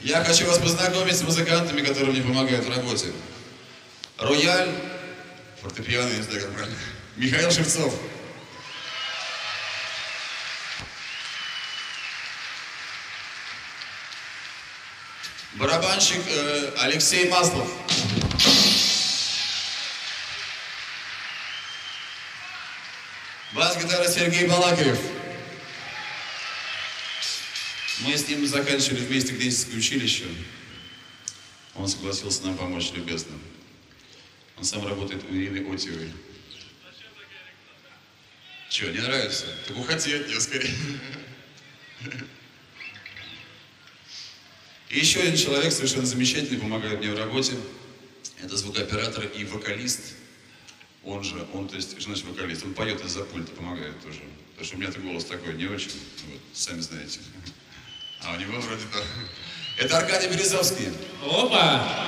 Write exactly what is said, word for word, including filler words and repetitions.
Я хочу вас познакомить с музыкантами, которые мне помогают в работе. Рояль, фортепиано, не знаю, как правильно. Михаил Шевцов. Барабанщик э, Алексей Маслов. Бас-гитара Сергей Балакирев. Мы с ним заканчивали вместе Гнесинское училище. Он согласился нам помочь любезно. Он сам работает у Ирины Отьевой. Чего, не нравится? Так уходи от нее скорее. И еще один человек совершенно замечательный, помогает мне в работе. Это звукооператор и вокалист. Он же, он, то есть, значит, вокалист. Он поет из-за пульта, помогает тоже. Потому что у меня-то голос такой не очень, вот, сами знаете. А у него вроде да. Это Аркадий Березовский. Опа!